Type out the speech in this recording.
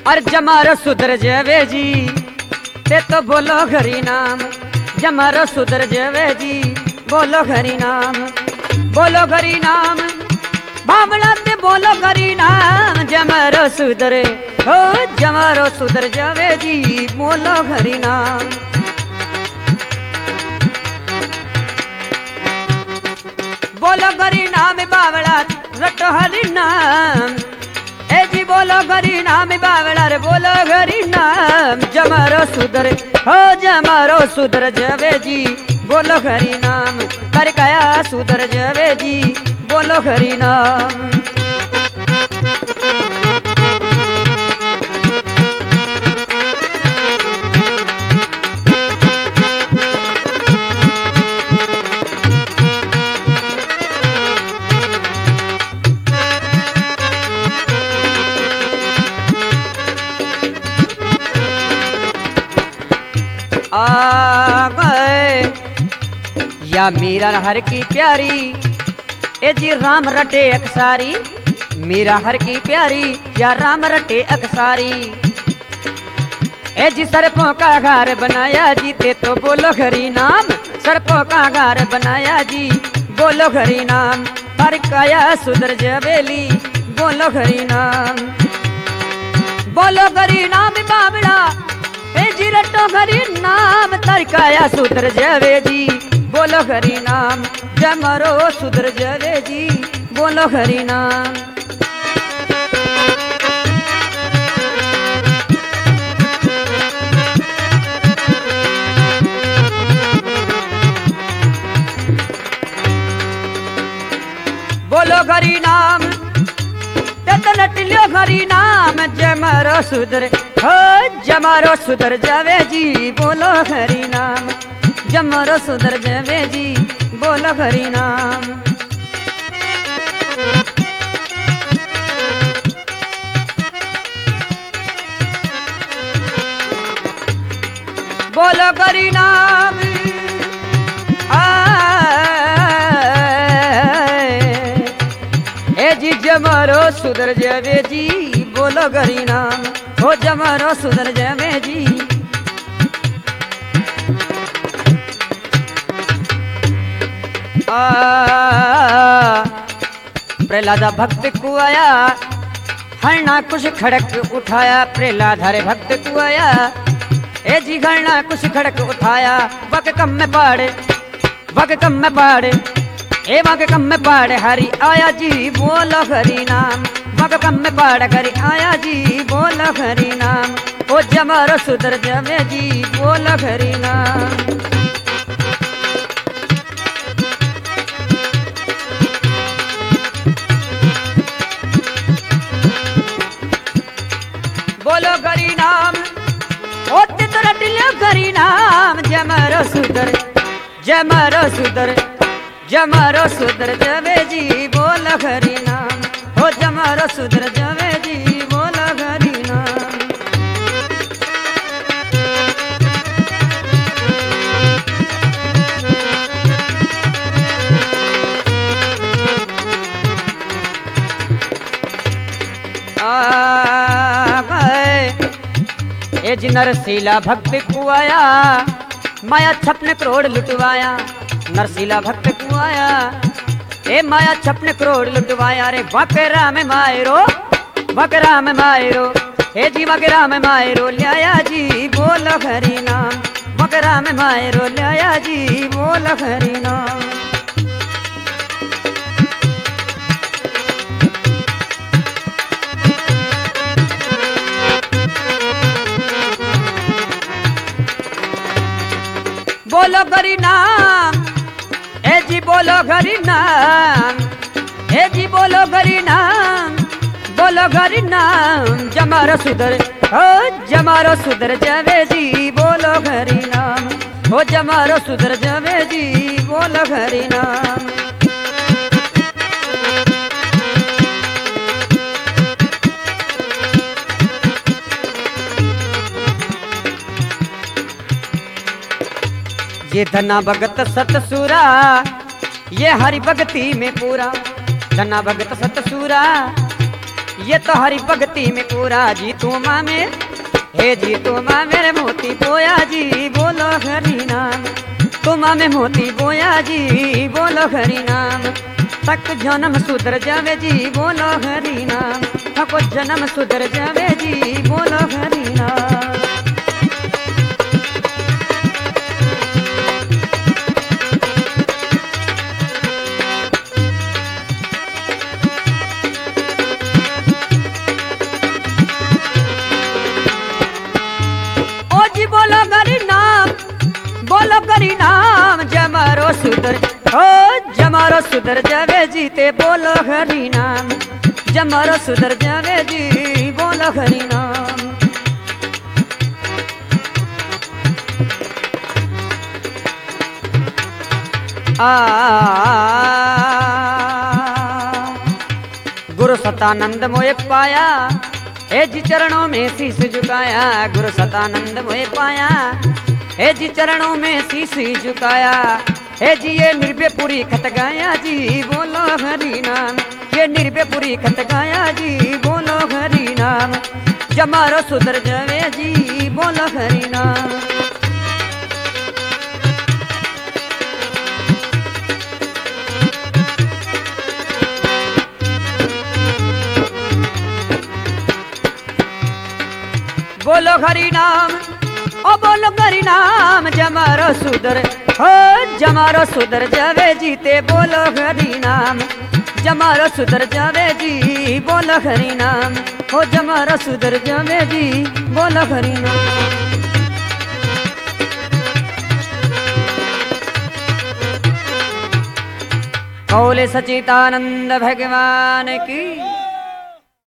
और जमारो सुधर जावे जी ते तो बोलो हरि नाम। जमारो सुधर जावे जी बोलो हरि नाम। बोलो हरि नाम बावड़ा ते बोलो हरि नाम। जमारो सुधरे हो जमारो सुधर जावे जी बोलो हरि नाम। बोलो हरि नाम बावड़ा रटो हरि नाम। ए जी बोलो हरि नाम बावड़ा रे बोलो हरि नाम। जमारो सुधर हो जमारो सुधर जावे जी बोलो हरि नाम। कर गया सुधर जावे जी बोलो हरि नाम। आ गए या मीरा हर की प्यारी। ए जी राम रटे अकसारी। मीरा हर की प्यारी या राम रटे अकसारी। ए जी सरपों का घर बनाया जी ते तो बोलो हरि नाम। सरपों का घर बनाया जी बोलो हरि नाम। हर काया सुधर जवेली बोलो हरि नाम। बोलो हरि नाम बाबड़ा ए जी रटो हरि नाम। तरकाया सुधर जावे जी बोलो हरि नाम। जमारो सुधर जावे जी बोलो हरि नाम। बोलो हरि नाम नटलियो हरि नाम। जमारो सुधर हो जमारो सुधर जावे जी बोलो हरि नाम। जमारो सुधर जावे जी बोलो हरि नाम। बोलो हरि नाम ए जी जमारो सुधर जावे जी बोलो हरि नाम। हो जमारो सुधर जावे जी। प्रहलाद भक्त को आया हरना कुछ खड़क उठाया। प्रहलाद हरे भक्त को आया ए जी हरना कुछ खड़क उठाया। वक कम में पाड़े वक कम में पाड़े ए वक कम में पाड़े हरि आया जी बोलो हरि नाम। वक कम में पाड़ हरि आया जी बोलो हरि नाम। ओ जमारो सुधर जावे जी बोलो हरि नाम। बोलो हरि नाम ओ तो रटलियो हरि नाम। जमारो सुधर जमारो सुधर जमारो सुधर जावे जी बोलो हरि नाम। हो जमारो सुधर जावे जी बोलो हरि नाम। ए जी नरसीला भक्त को आया माया छपने करोड़ लुटवाया। नरसीला भक्त को आया ए माया छपने करोड़ लुटवाया। रे बकरा में मायरो ए जी बकरा में मायरो लिया जी बोलो हरि नाम। बकरा में मायरो लिया जी बोलो हरि नाम। बोलो हरि नाम ए जी बोलो हरि नाम। ए जी बोलो हरि नाम बोलो हरि नाम। जमारो सुधर हो जमारो सुधर जावे जी बोलो हरि नाम। हो जमारो सुधर जावे जी बोलो हरि नाम। ये धना भगत सतसुरा ये हरि भक्ति में पूरा। धना भगत सतसुरा ये तो हरि भक्ति में पूरा जी तू माँ में हे जी तू माँ मेरे मोती बोया जी बोलो हरि नाम तू माँ में मोती बोया जी बोलो हरि नाम तक जन्म सुधर जावे जी बोलो हरि नाम तक जन्म सुधर जावे जी बोलो हरि नाम। बोलो करी नाम जमारो सुधर ओ जमारो सुधर जावे जीते बोलो हरि नाम जमारो सुधर जावे जी बोलो हरि नाम। गुरु सतानंद मोए पाया हे जी चरणों में शीश झुकाया गुरु सतानंद मोए पाया हे जी चरणों में शीश झुकाया हे जी ये निर्भय पुरी खत गाया जी बोलो हरि नाम ये निर्भय पुरी खत गाया जी बोलो हरि नाम जमारो सुधर जावे जी बोलो हरि नाम। बोलो हरि नाम ओ बोलो हरि नाम जमारो सुधर हो जमारो सुधर जावे जीते बोलो हरि नाम जमारो सुधर जावे जी बोलो हरि नाम हो जमारो सुधर जावे जी बोलो हरि नाम। कौले सचिदानंद भगवान की